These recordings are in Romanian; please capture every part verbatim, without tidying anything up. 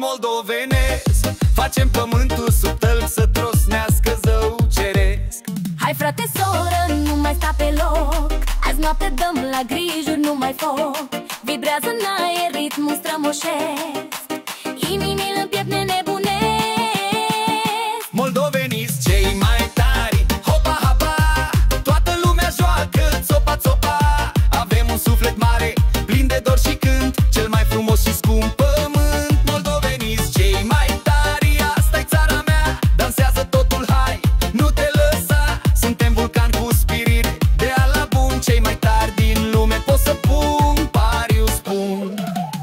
moldovenesc. Facem pământul sub tălpi să trosnească zău ceresc. Hai frate, soră, nu mai sta pe loc. Azi noapte dăm la grijuri, nu mai foc. Vibrează în aer ritmul strămoșesc. Inimile în piept ne nebunesc. Moldoveniți cei mai tari, hopa, hapa, toată lumea joacă țopa, țopa. Avem un suflet mare, plin de dor și cânt, cel mai frumos și scump pământ. Moldoveniți cei mai tari, asta-i țara mea, dansează totul, hai, nu te lăsa. Suntem vulcan cu spirit de ala bun, cei mai tari din lume pot să pun, pariu spun.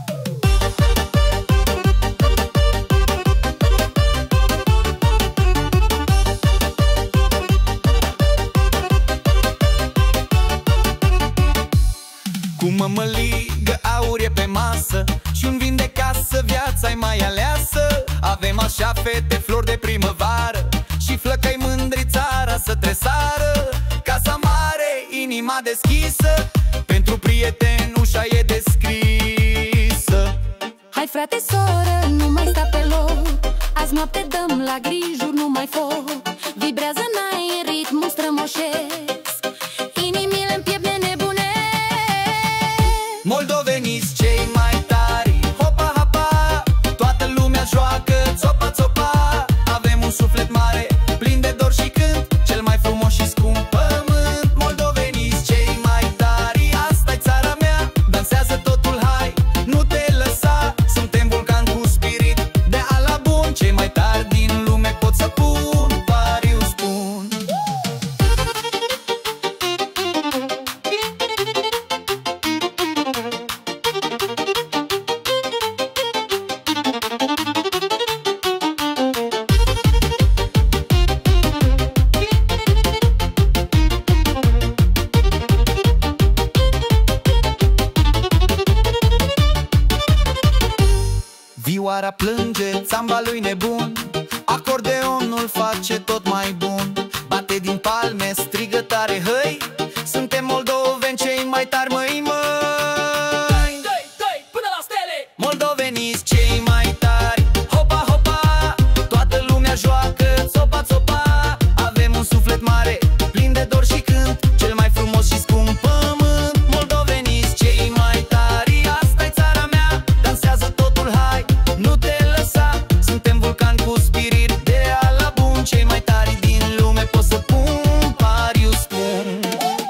Cu mămăligă aurie pe masă și un vin de casă, viața-i mai aleasă. Avem așa fete, flori de primăvară și flăcăi mândri țara să tresară. Casa mare, inima deschisă, pentru prieteni ușa e deschisă. Hai frate, soră, nu mai sta pe loc. Azi noapte dăm la grijuri, nu mai foc. Vibrează în aer ritmul strămoșesc. Inimile în piept ne nebunesc. Moldoveniți cei mai tari, hopa, hapa, toată lumea joacă țopa, țopa. Avem un suflet mare, plin de dor și cânt, cel mai frumos și scump pământ. Moldoveniți cei mai tari, asta-i țara mea, dansează totul, hai, nu te lăsa. Suntem vulcan cu spirit de ala bun, cei mai tari din lume pot să pun, pariu spun. Vioara plânge, țamba lui nebun, acordeonul face tot mai bun. Bate din palme, strigă tare, hăi, suntem moldoveni cei mai tari, măi, măi. Doi, doi, până la stele! Moldoveniți cei mai tari, hopa, hopa, toată lumea joacă țopa, țopa. Avem un suflet mare, plin de dor și cânt, cel mai frumos și scump pământ. Moldoveniți cei mai tari, asta-i țara mea, dansează totul, hai, nu te lăsa. Suntem vulcan cu spirit de ala bun, cei mai tari din lume pot să pun, pariu spun.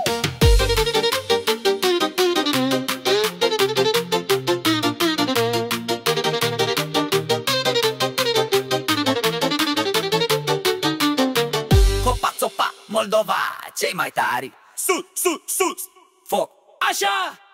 Hopa, țopa, Moldova, cei mai tari, sus, sus, sus, foc, așa!